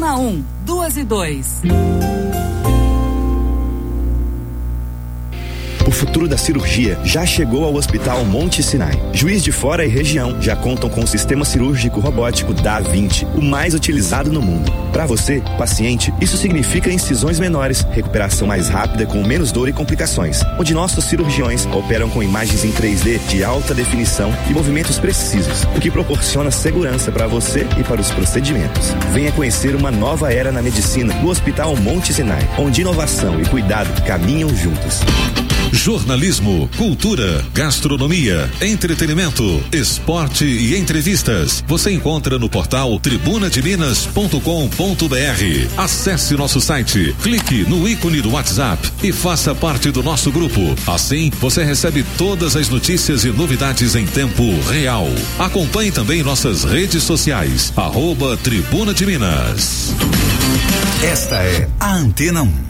Zona 1, 2 e 2. O futuro da cirurgia já chegou ao Hospital Monte Sinai. Juiz de Fora e região já contam com o sistema cirúrgico robótico Da-Vinci, o mais utilizado no mundo. Para você, paciente, isso significa incisões menores, recuperação mais rápida com menos dor e complicações, onde nossos cirurgiões operam com imagens em 3D de alta definição e movimentos precisos, o que proporciona segurança para você e para os procedimentos. Venha conhecer uma nova era na medicina no Hospital Monte Sinai, onde inovação e cuidado caminham juntos. Jornalismo, cultura, gastronomia, entretenimento, esporte e entrevistas. Você encontra no portal tribunademinas.com.br. Acesse nosso site, clique no ícone do WhatsApp e faça parte do nosso grupo. Assim, você recebe todas as notícias e novidades em tempo real. Acompanhe também nossas redes sociais, @Tribuna de Minas. Esta é a Antena 1.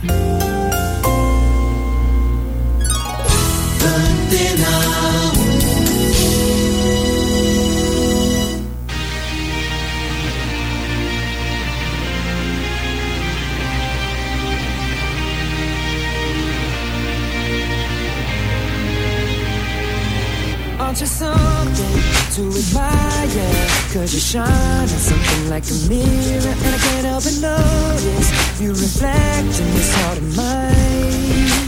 Aren't you something to admire? 'Cause you shine on something like a mirror, and I can't help but notice you reflect in this heart of mine.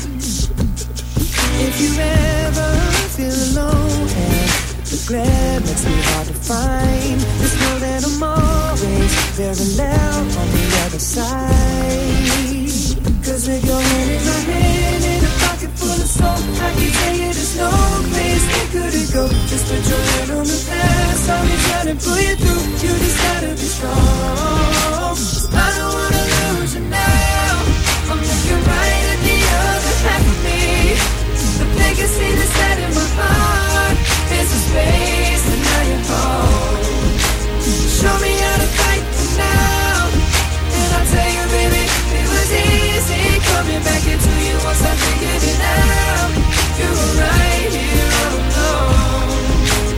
If you ever feel alone and the glare makes me hard to find, just know that I'm always very loud on the other side. 'Cause with your hand in my hand and a pocket full of soul, I can tell you there's no place we couldn't go. Just put your hand on the past, I'll be trying to pull you through. You just gotta be strong. I don't wanna lose you now. I'm looking right at the other half of me. The vacancy that's set in my heart is a space and now you're home. Show me how to fight for now, and I'll tell you, baby, it was easy coming back into you once I figured it out. You were right here all alone.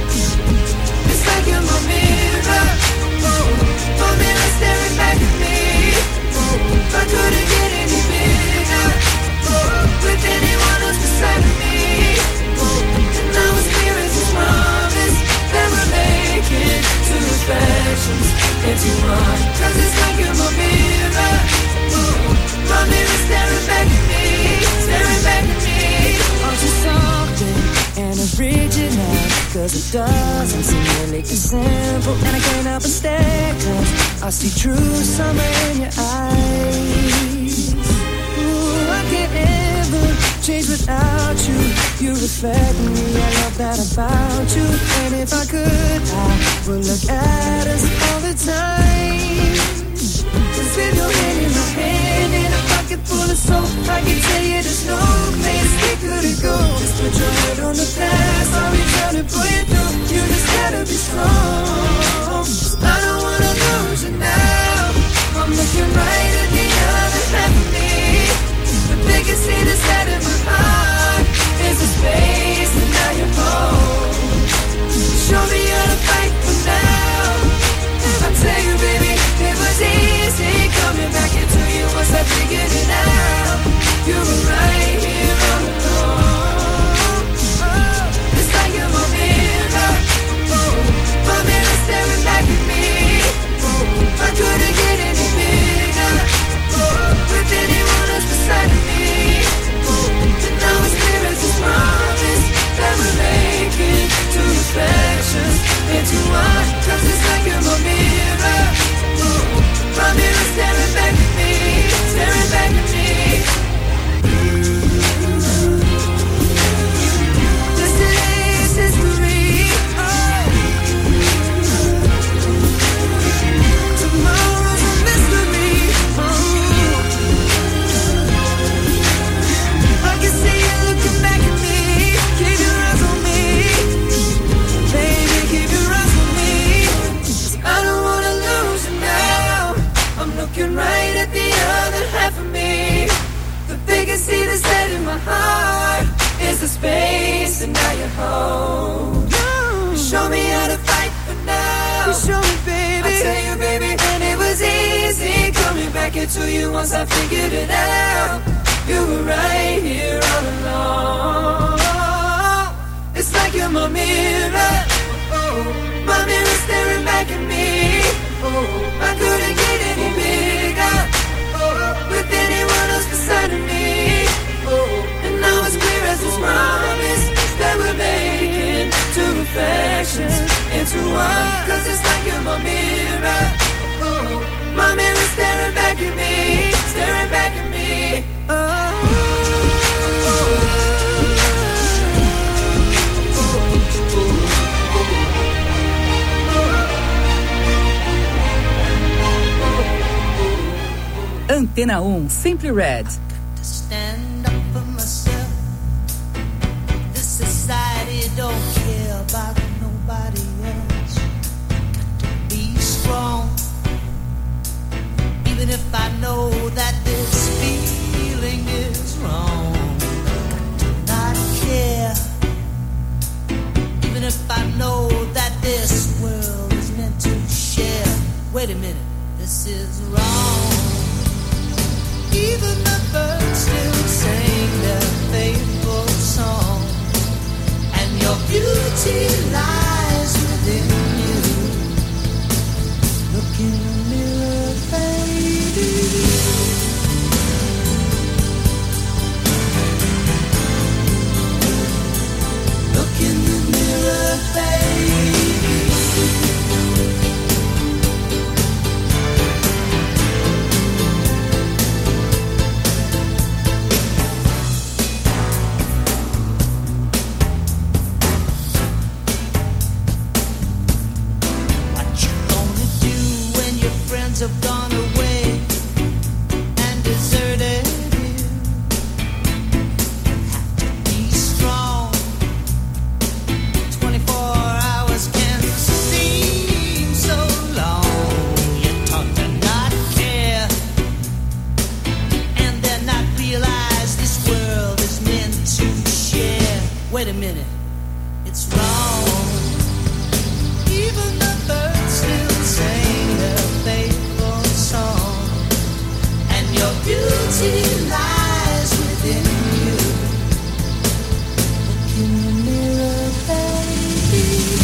It's like you're my mirror, my mirror staring back at me. I couldn't get any bigger with anyone else beside of me. And now it's clear as a promise that we're making two reflections into one. 'Cause it's like you're my mirror, my mirror staring back at me, staring back at me. Aren't you something and original? 'Cause it doesn't seem really simple, and I can't help but stare, 'cause I see true summer in your eyes. Ooh, I can't ever change without you. You reflect me, I love that about you. And if I could, I would look at us all the time. 'Cause with your hand in my hand and a pocket full of soap, I can tell you there's no place we couldn't go. Just put your head on the past, I'll be trying to pull you through. You just gotta be strong. I don't wanna lose you now. I'm looking right at the other half of me. The biggest thing that's set in my heart is a space, and now you're home. Show me how to fight for now. I'll tell you, baby, it was easy coming back into you once I figured it out. You were right here all along. It's like you're my mirror, my mirror staring back at me. I couldn't get any bigger with anyone else beside of me. And now it's clear as a promise that we're making two reflections into one. 'Cause it's like you're my mirror, my mirror staring back at me, staring back at me. This is history. Tomorrow's a mystery. I can see you looking back at me. Keep your eyes on me, baby, keep your eyes on me. I don't wanna lose you now. I'm looking right at the other half of me. The biggest seed that's set in my heart is the space, and now you're home. show me how to fight for now. You show me, baby. I tell you, baby, and it was easy coming back into you once I figured it out. You were right here all along. It's like you're my mirror. Oh, my mirror staring back at me. Oh, I couldn't get any bigger. Oh, with anyone else beside of me. Oh, and now it's clear as this promise that we're making two reflections into one. Cause it's like you're my mirror. Oh, my mirror staring back at me. Staring back at me. Antena 1, Simply Red. Stand up for myself. This society don't care about nobody else. Got to be strong, even if I know that this feeling is wrong. Got to not care, even if I know that this world is meant to share. Wait a minute, this is wrong. Even the birds still sing their faithful song, and your beauty lies within you. Look in the mirror, baby. Look in the mirror, baby. Have gone away and deserted you. Have to be strong. 24 hours can seem so long. You're taught to not care and then not realize this world is meant to share. Wait a minute, it's wrong. Even the birds still sing their faithful song, and your beauty lies within you. Look in the mirror, baby.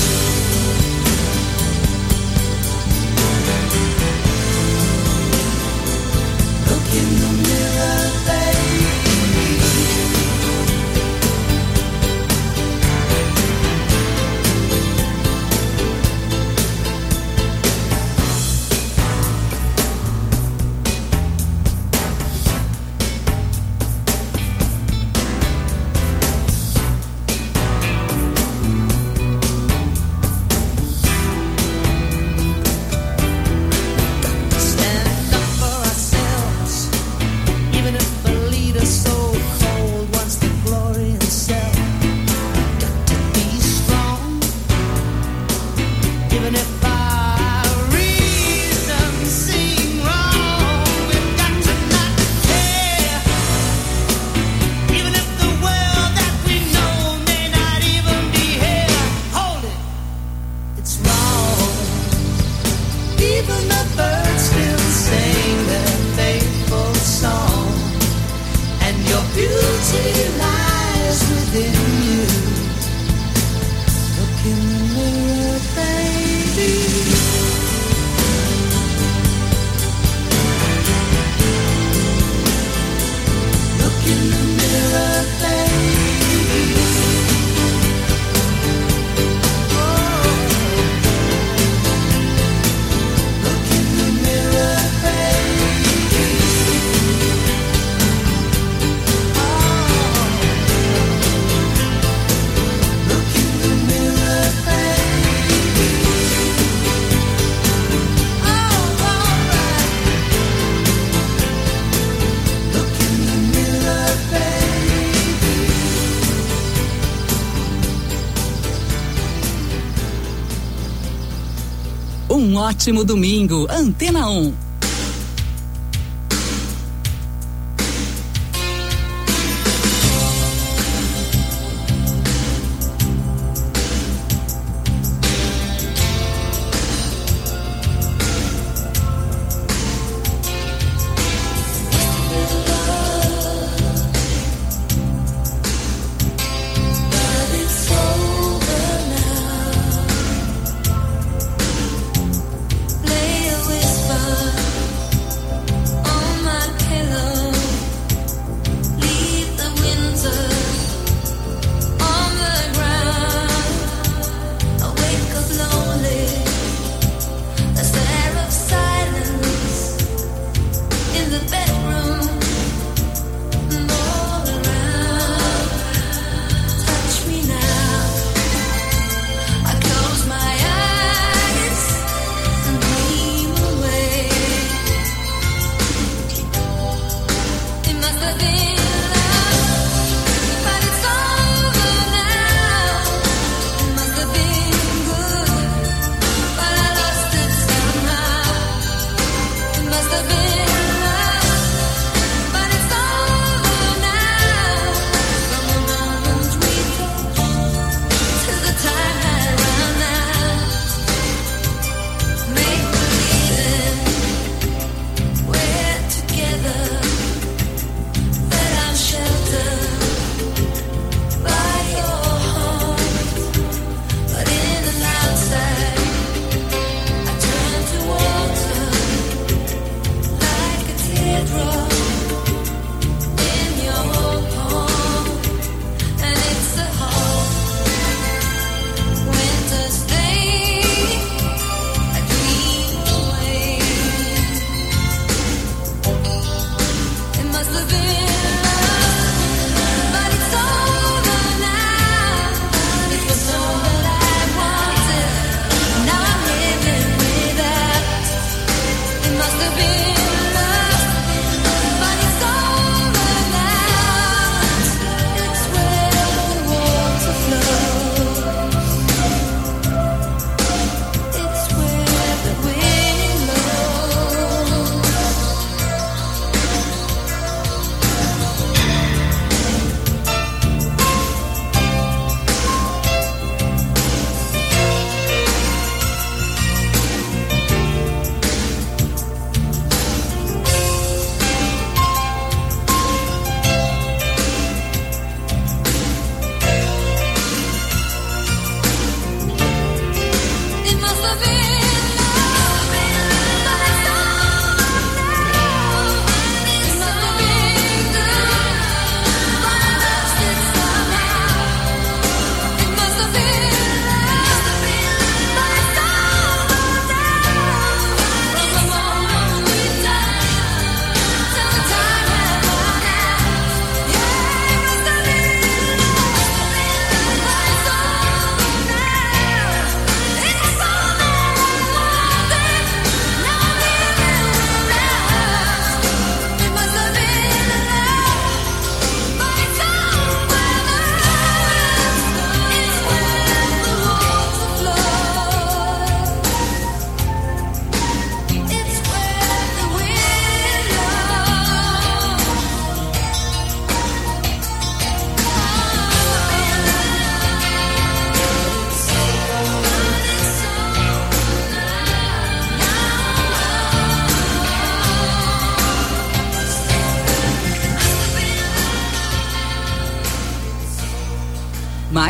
Look in the mirror, baby. Um ótimo domingo, Antena 1.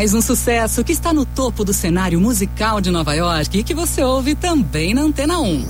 Mais um sucesso que está no topo do cenário musical de Nova York e que você ouve também na Antena 1.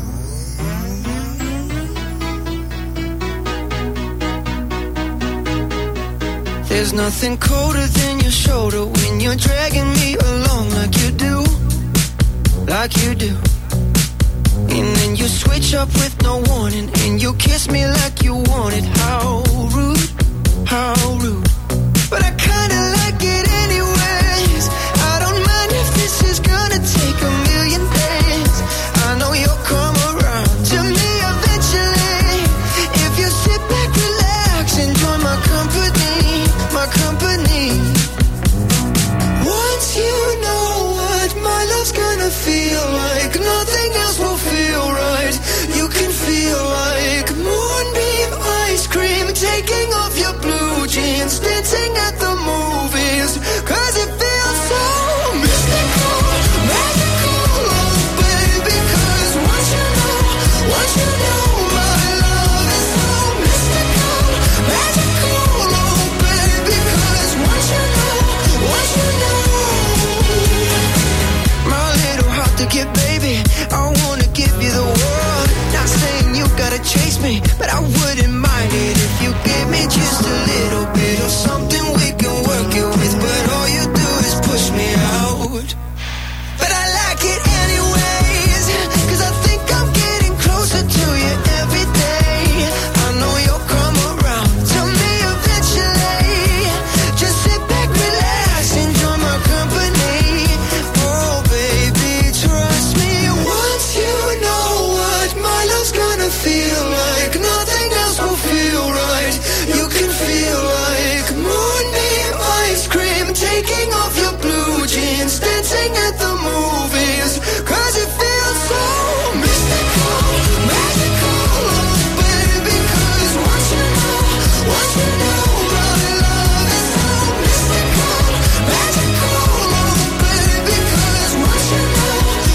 There's nothing colder than your shoulder when you're dragging me along like you do, like you do. And then you switch up with no warning and you kiss me like you want it. How rude, how rude. But I kinda like it anyways. I don't mind if this is gonna take a million days. I know you'll come around to me eventually. If you sit back, relax, enjoy my company, my company. Once you know what my love's gonna feel like, nothing else will feel right. You can feel like moonbeam ice cream, taking off your blue jeans, dancing at the movies, 'cause it feels so mystical, magical, oh baby, 'cause once you know my love is so mystical, magical, oh baby, 'cause once you know my little heart to get, baby, I wanna give you the world. Not saying you gotta chase me, but I wouldn't mind it if you give me just a little bit of something we can work it with. But all you do is push me out. But I like it anyways, 'cause I think I'm getting closer to you every day. I know you'll come around to me eventually. Just sit back, relax, enjoy my company. Oh baby, trust me, once you know what my love's gonna feel like, nothing else will feel right. You can feel like moonbeam ice cream, taking off your blue jeans, dancing at the movies, 'cause it feels so mystical, magical, oh baby, 'cause once you know my love is so mystical, magical, oh baby, 'cause once you know.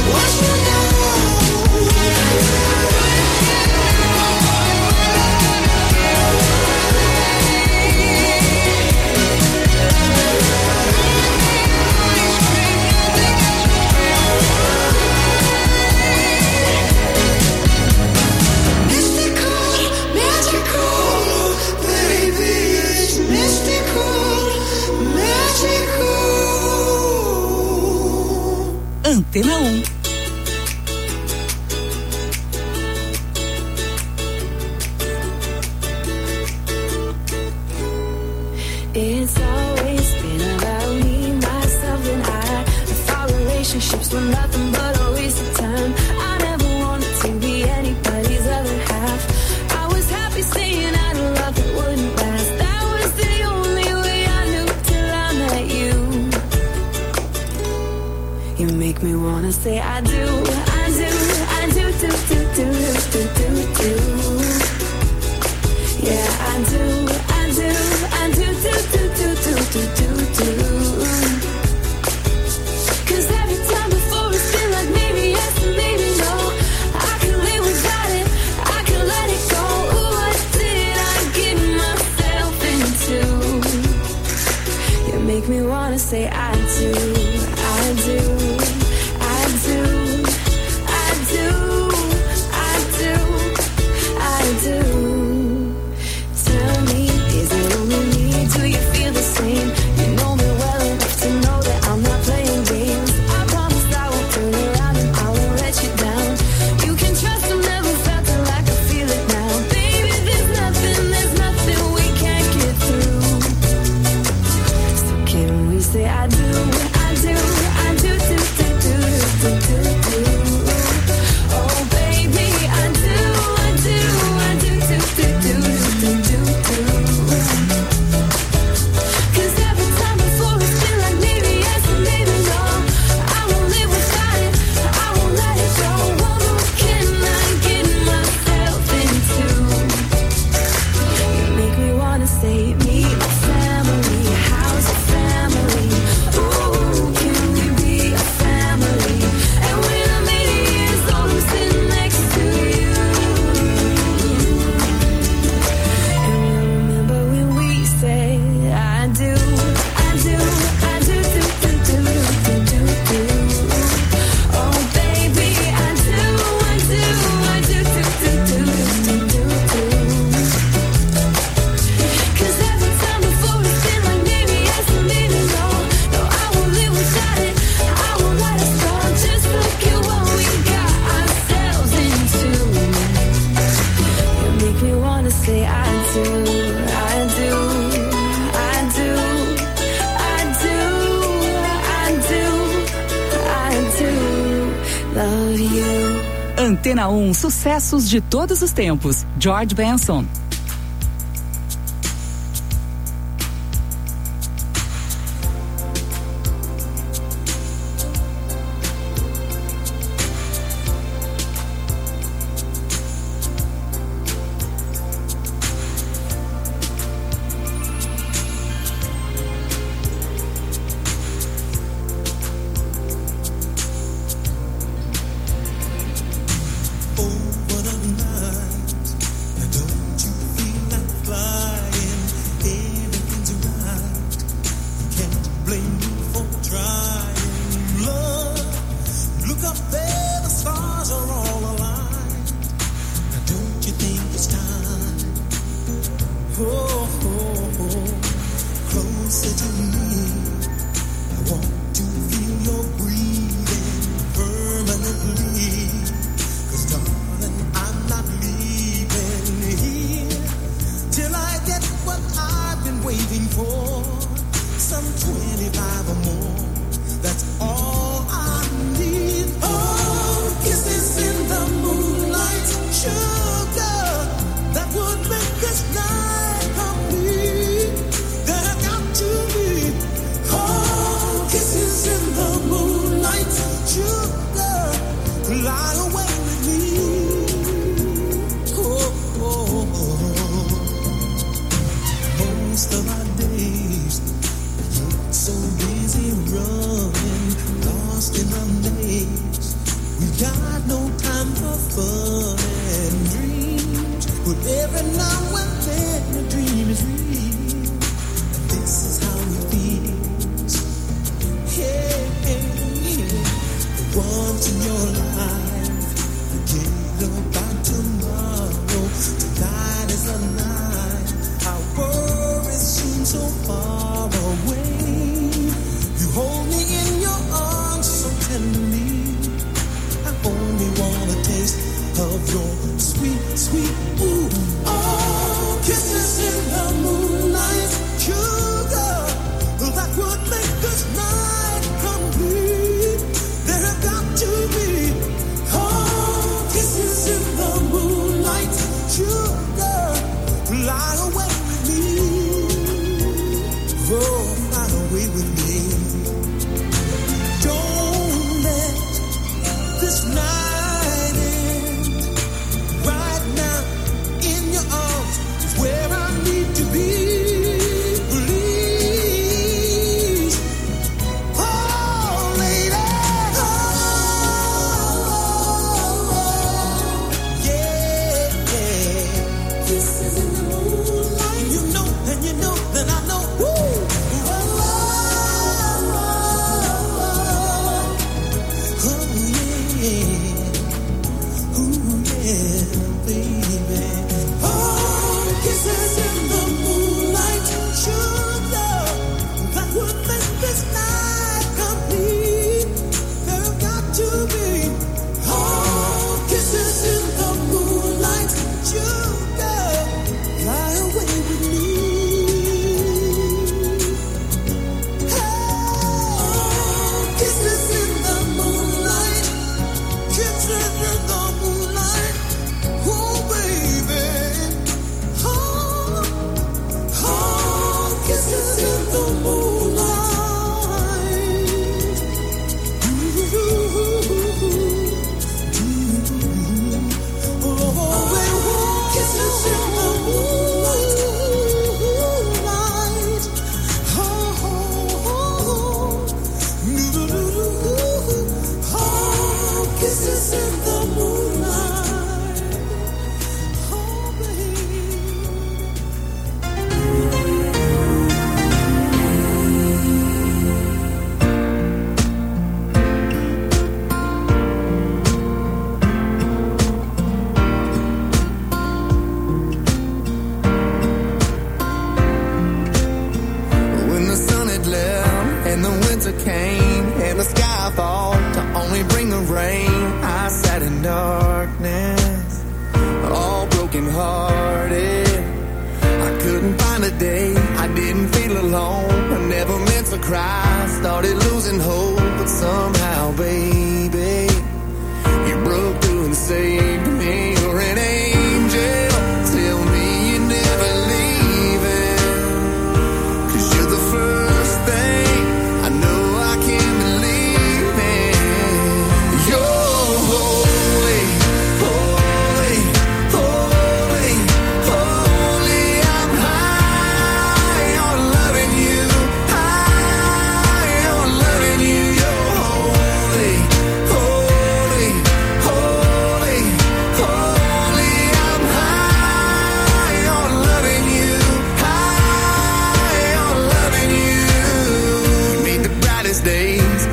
Antena 1. It's always been about me, myself, and I thought relationships were nothing but a waste of time. I never wanted to be anybody's other half. I was happy saying I love that wouldn't last. That was the only way I knew till I met you. You make me wanna say I do, I do, I do, do, do, do, do, do, do. Yeah, I do, I do, I do, do, do, do, do, do, do, do. 'Cause every time before it's been like maybe yes and maybe no. I can live without it, I can let it go. Ooh, what did I get myself into? You make me wanna say I do, I do, I do, I do, I do, I do. Tell me, is it only me? Do you feel the same? You know me well enough to know that I'm not playing games. I promise I won't turn around and I won't let you down. You can trust I've never felt it like I feel it now. Baby, there's nothing we can't get through. So can we say I do, I do, I do. Antena 1, sucessos de todos os tempos. George Benson.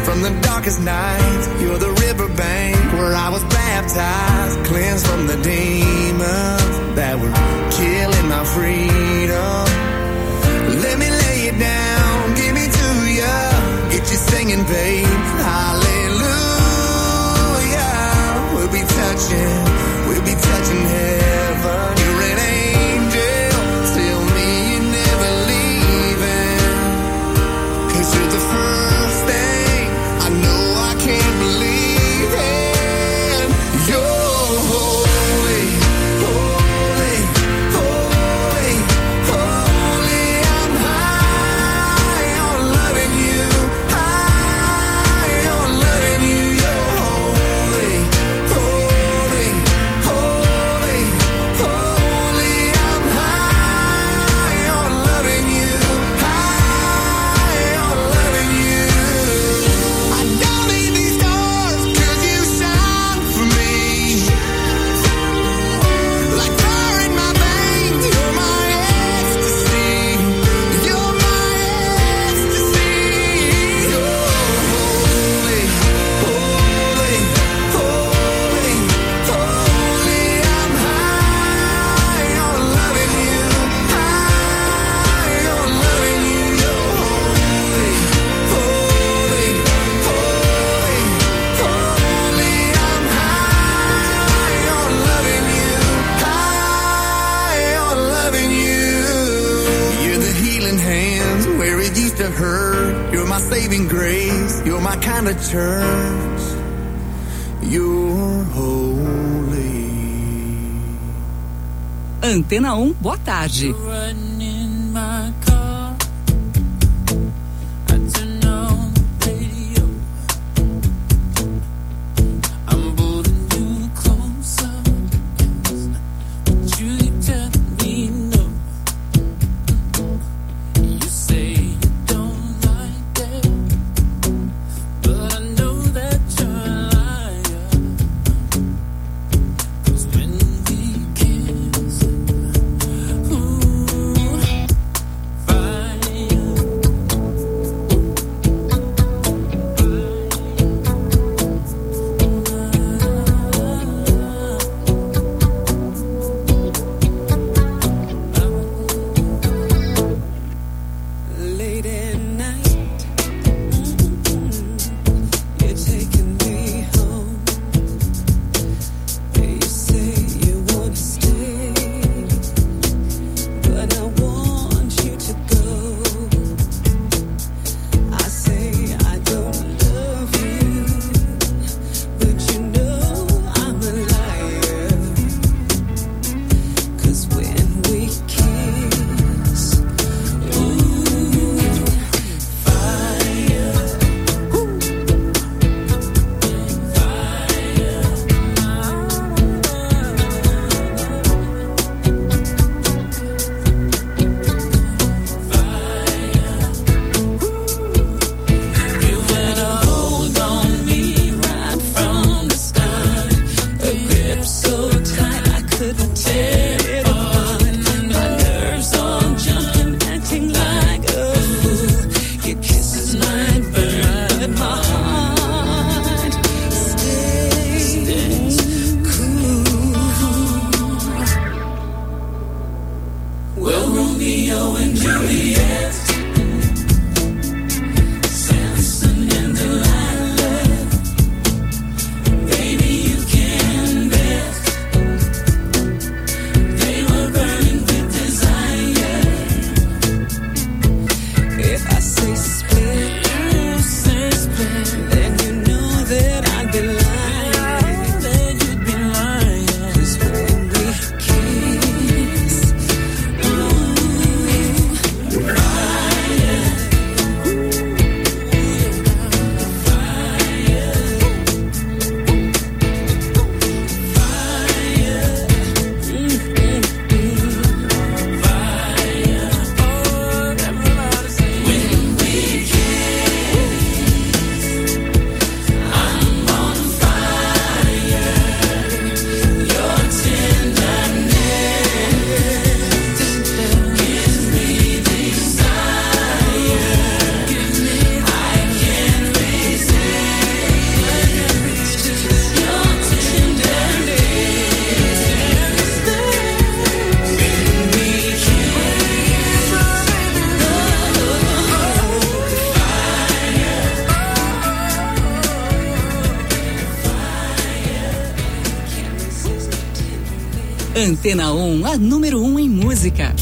from the darkest nights. You're the riverbank where I was baptized, cleansed from the demons that were killing my freedom. Let me lay it down, give me to ya, get you singing, babe. Hallelujah. We'll be touching heaven. You're an angel, tell me you're never leaving. 'Cause you're the first thing I know I can't believe in. You're holy, holy, holy, holy. I'm high on loving you, high on loving you. You're holy, holy, holy, holy. I'm high on loving you, high on loving you. I don't need these stars 'cause you shine for me. Like fire in my veins, you're my ecstasy. You're my ecstasy. You're holy, holy, holy, holy. I'm high on loving you, high on loving you. You're holy, holy, holy, holy. I'm high on loving you, high on loving you. You're the healing hands where it used to hurt. You're my saving grace. You're my kind of church. You're holy. Antena 1, boa tarde. Riding in my car, I turn on the radio. I'm pulling you closer, yes, but you tell me no. You say you don't like that, but I know that you're a liar. 'Cause when we kiss, ooh, Antena 1, a número 1 em música.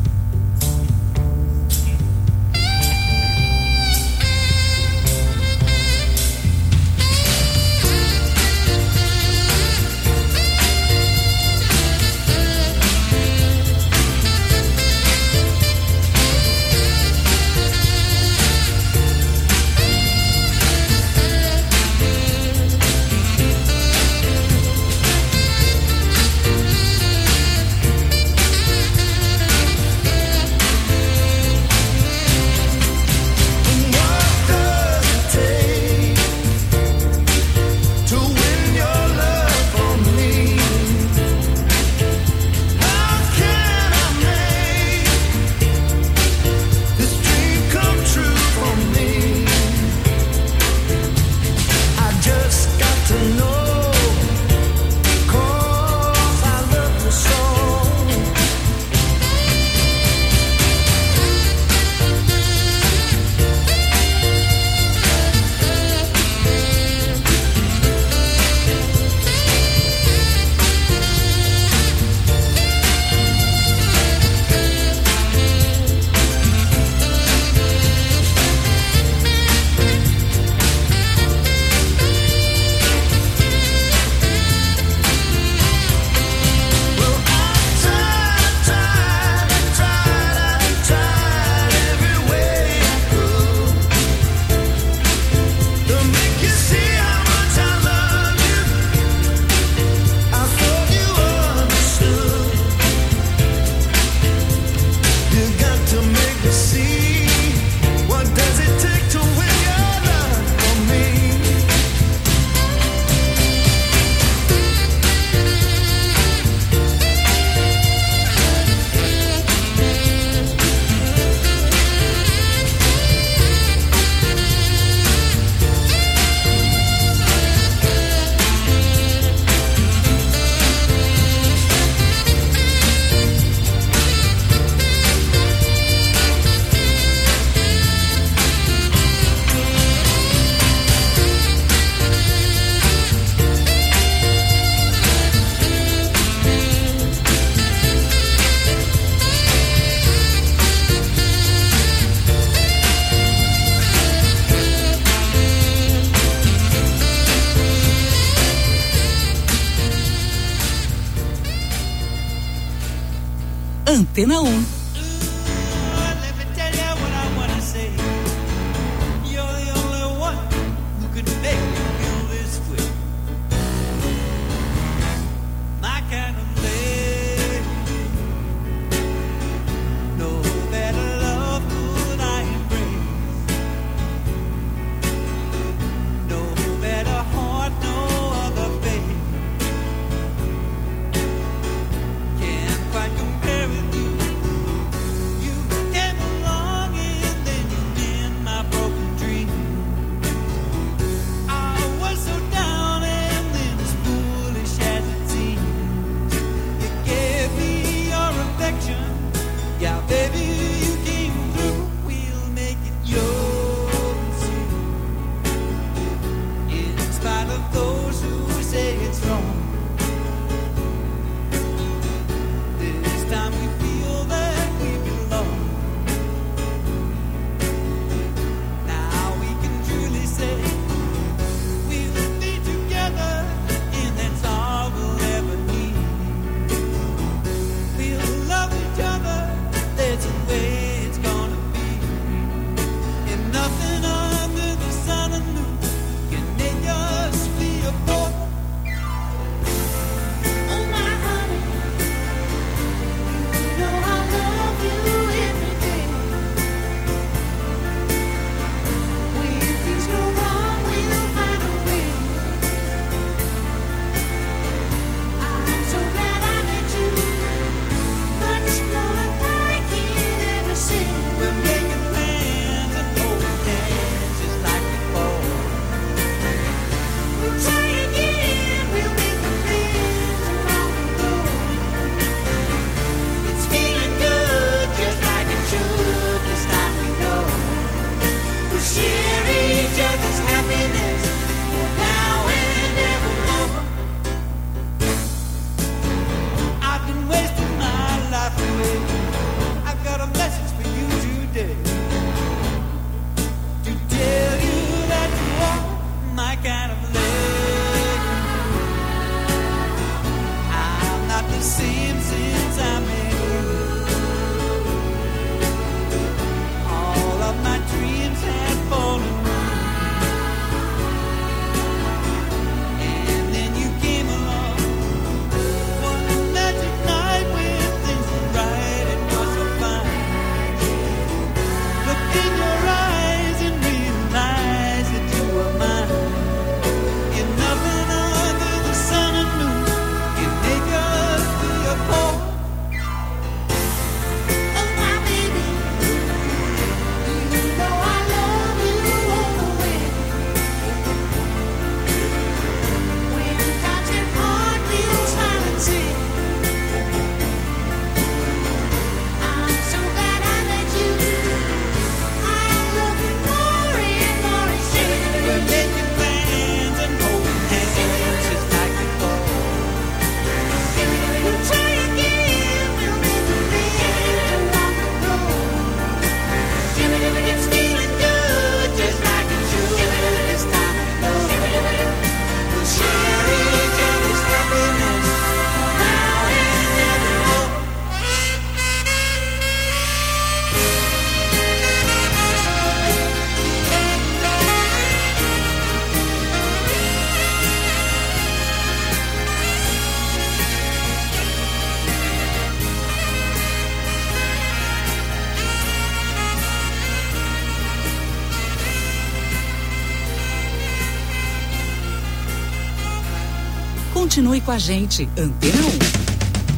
Antena 1. Can't quite compare with you. Continue com a gente. Antena 1.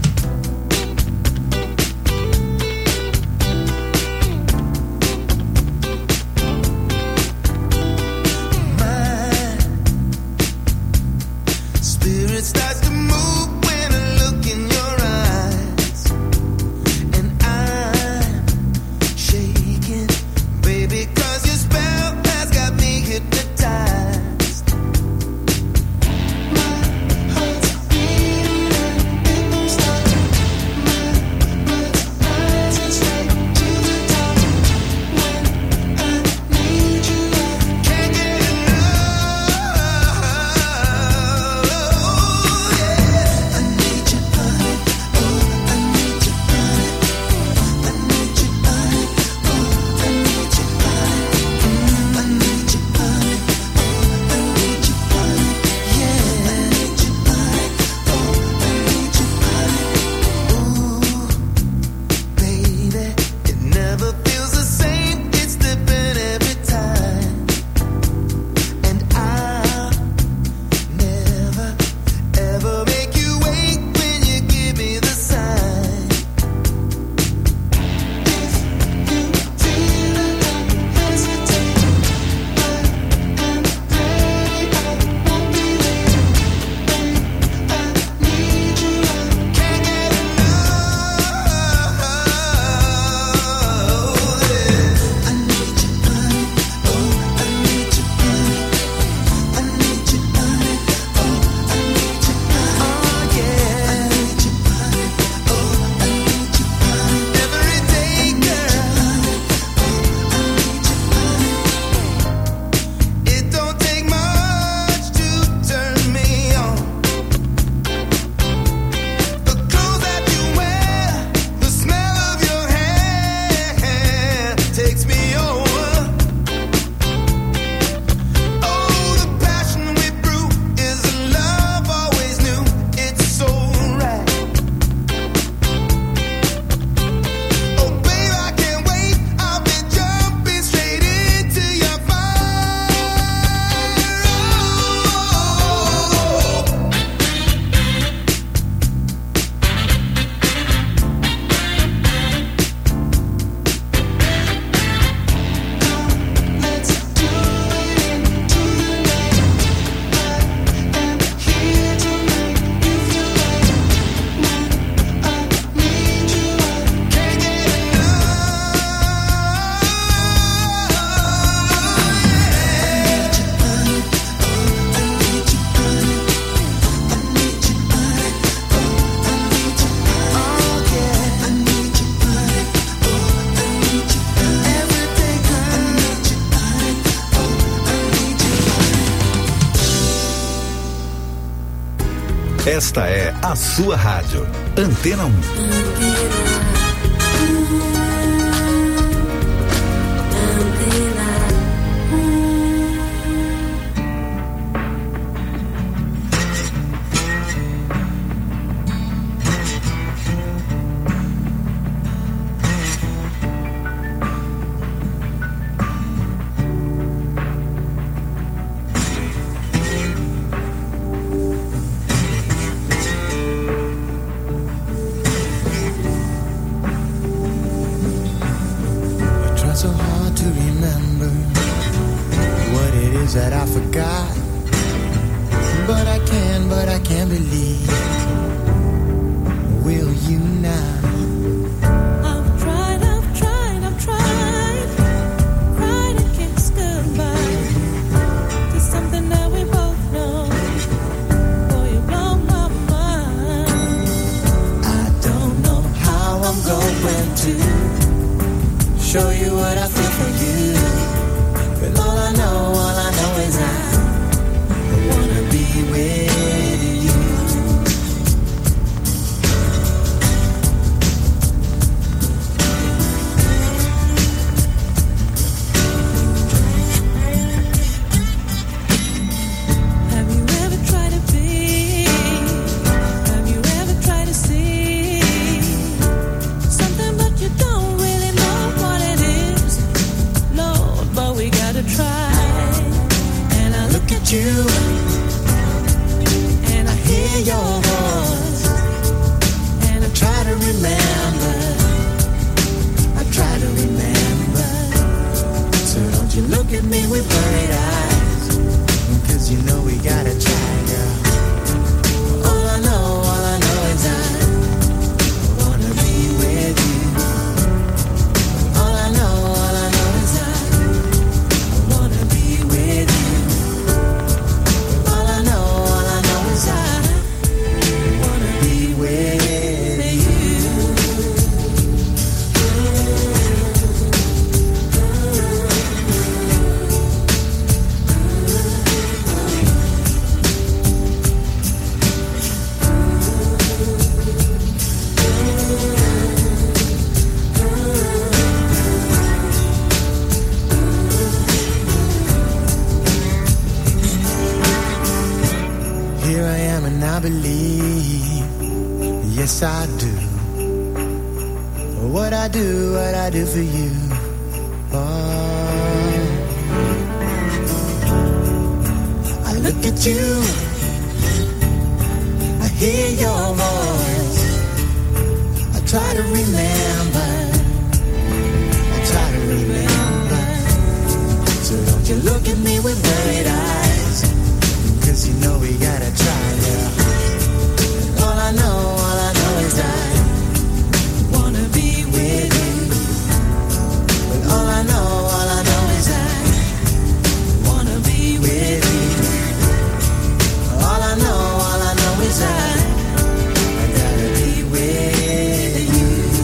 Esta é a sua rádio, Antena 1. you, and I hear your voice, and I try to remember. I try to remember. So don't you look at me with worried eyes, 'cause you know we gotta try, girl. All I know is I wanna be with you. All I know is I wanna be with you. All I know is I wanna be with you. Here I am and I believe, yes I do. What I do for you. Oh, I look at you, I hear your voice, I try to remember, so don't you look at me with worried eyes, 'cause you know we gotta try, girl. All I know is I wanna be with you. But all I know is I wanna be with you. All I know is I gotta be with you.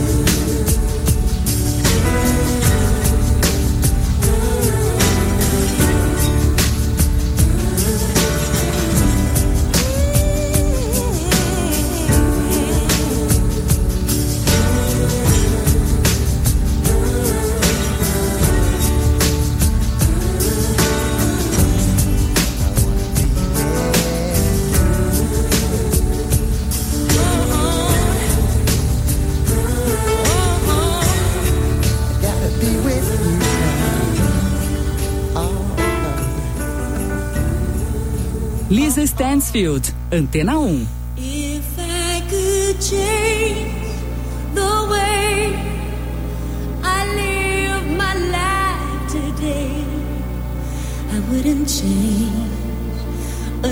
Lisa Stansfield, Antena 1. If I could change the way I live my life today, I wouldn't change a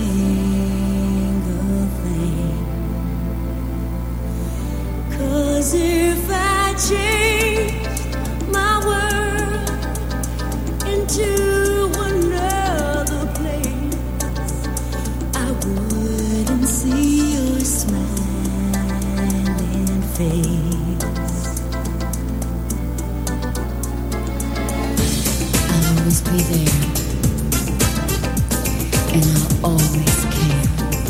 single thing. 'Cause if I change my world into another place, I wouldn't see your smiling face. I'll always be there, and I'll always care.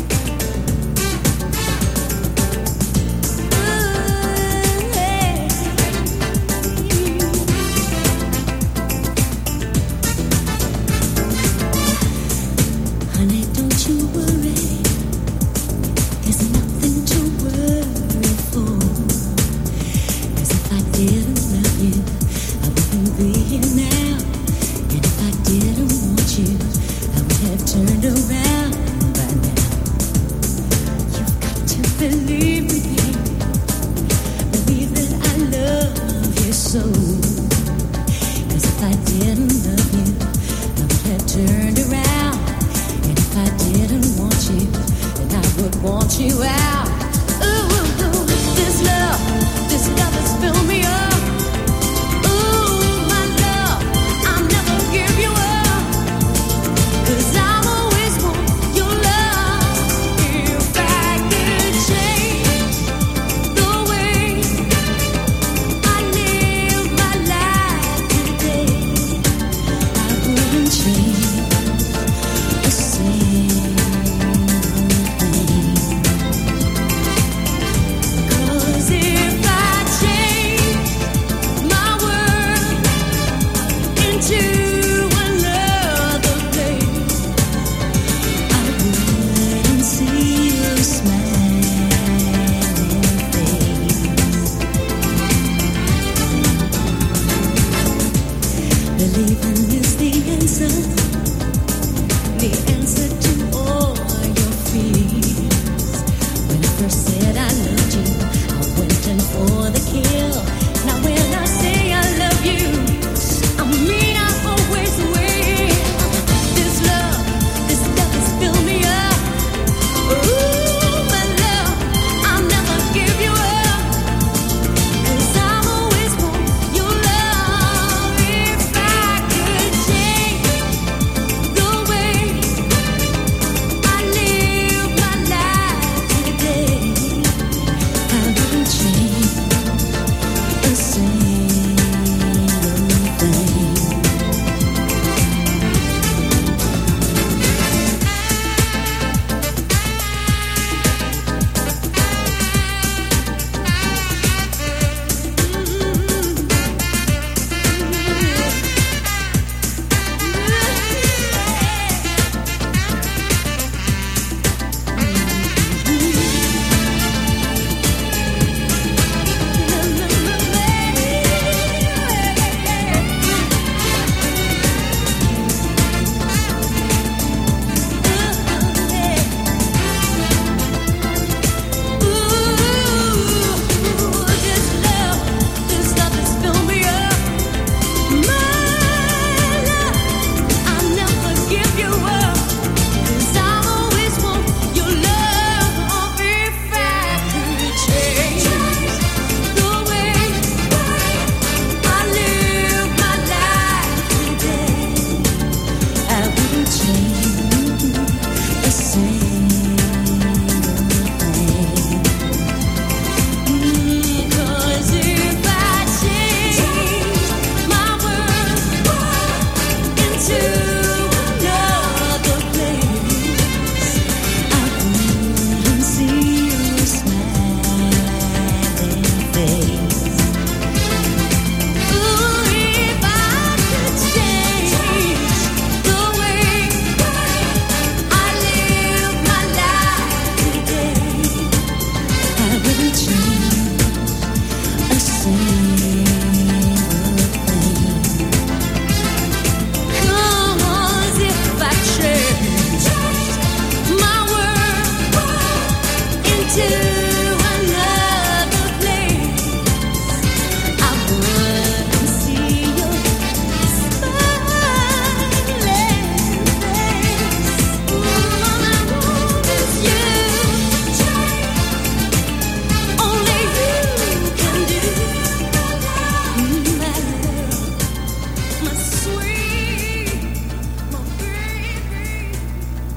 Honey, don't you worry, there's nothing to worry for. 'Cause if I didn't love you, I wouldn't be here now. And if I didn't want you, I would have turned around by now. You've got to believe me, babe. Believe that I love you so. 'Cause if I didn't love you, I would have turned around. And if I didn't want you, then I would want you out. Ooh, this love has filled me up. Ooh, my love, I'll never give you up. 'Cause I'll always want your love. If I could change the way I live my life today, I wouldn't change a single thing.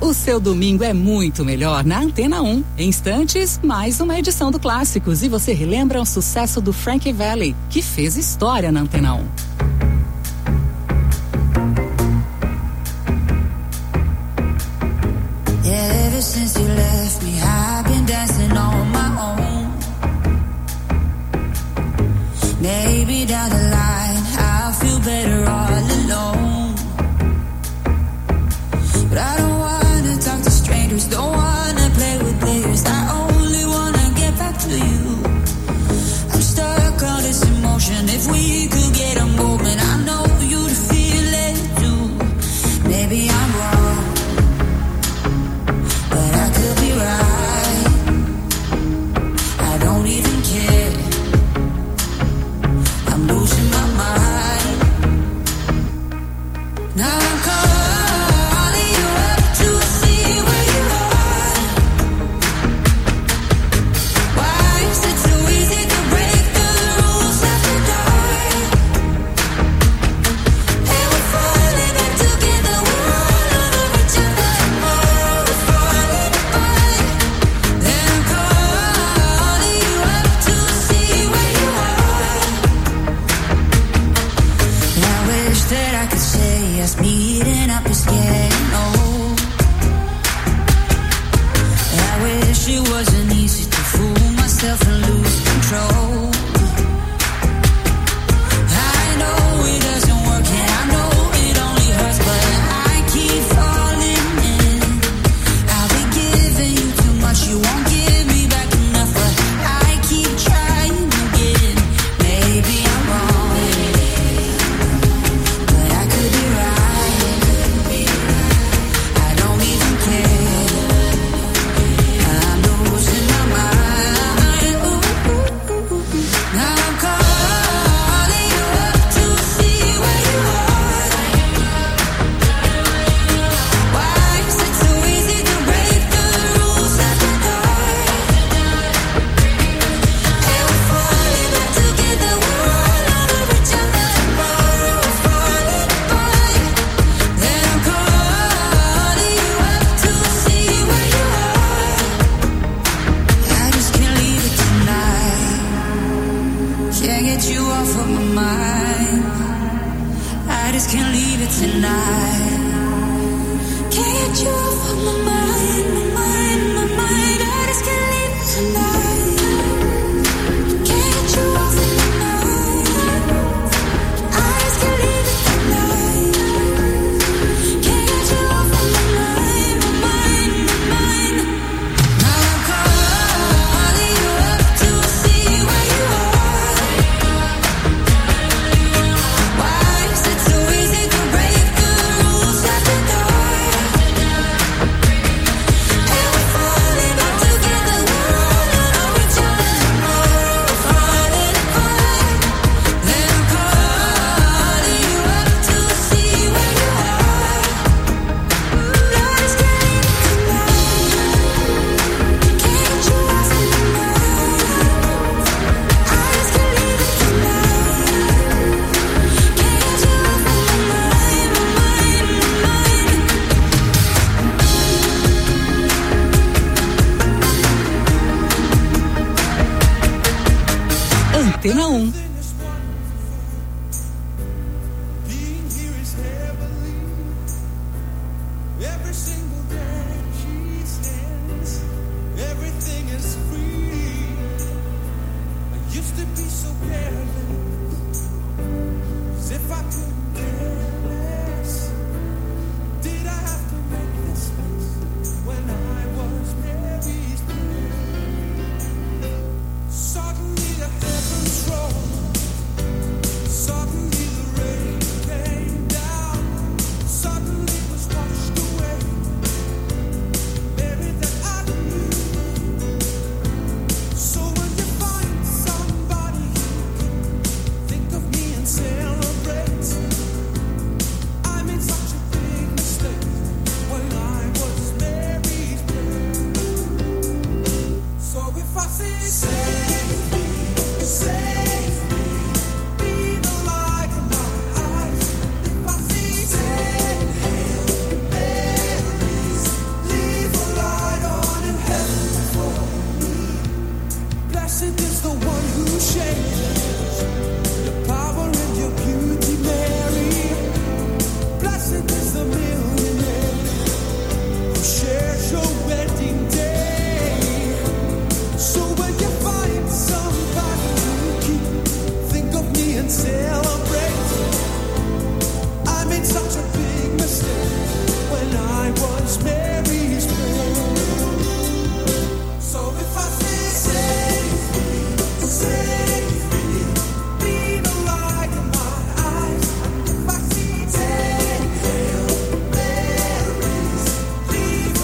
O seu domingo é muito melhor na Antena 1. Em instantes, mais uma edição do Clássicos e você relembra um sucesso do Frankie Valli, que fez história na Antena 1. Ever since you left me, I've been dancing on my own. Maybe down the line, I'll feel better all alone. But I don't wanna talk to strangers, don't wanna play with players. I only wanna get back to you. I'm stuck on this emotion. If we could get a moment, I know you'd feel it too. Maybe I'm wrong, but I could be right. I don't even care. I'm losing my mind. Now I'm calling you up to see where you are. Why is it so easy to break the rules after dark? And we're falling back together, we're all over each other. We're falling apart. Then I'm calling you up to see where you are. And I wish that I could say us meeting up is getting old. And I wish it wasn't easy to fool myself and lose control. I know it doesn't work and I know it only hurts, but I keep falling in. I'll be giving you too much, you won't give me back enough, but I keep trying again. Maybe I'm wrong, but I could be right. I don't even care. I'm losing my mind. Now I'm calling you up to see where you are. Why is it so easy to break the rules after dark? And we're falling back together, we're all over each other. We're falling apart. Then I'm calling you up to see where you are. I just can't leave it tonight. Can't get you off of my mind. I just can't leave it tonight. Can't get you off of my mind, my mind, my mind. I just can't leave it tonight. Can't get you off of my mind. I just can't leave it tonight. Can't get you off of my mind, my mind, my mind. Now I'm calling you up to see where you are. Why is it so easy to break the rules after dark? And we're falling back together, we're all over each other. We're falling apart. Then I'm calling you up to see where you are. I just can't leave it tonight. Can't get you off of my mind. I just can't leave it tonight. Can't get you off of my mind, my mind, my mind. Antena 1. Being here is heavenly. Every single day she stands. Everything is free. I used to be so careless, as if I couldn't care.